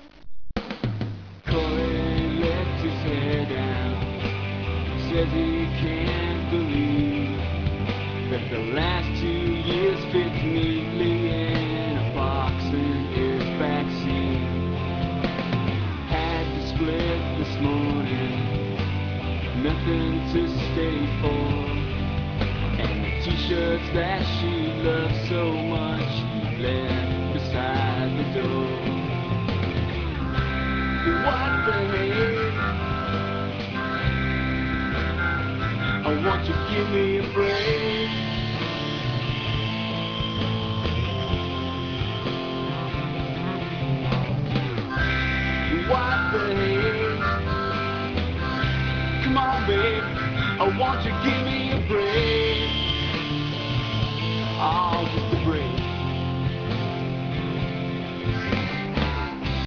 Corey lets his hair down, says he can't believe that the last 2 years fits neatly in a box in his backseat. Had to split this morning, nothing to stay for, and the t-shirts that she loves so much he left beside the door. What the heck? I want you to give me a break. What the heck? Come on, babe. I want you to give me a break.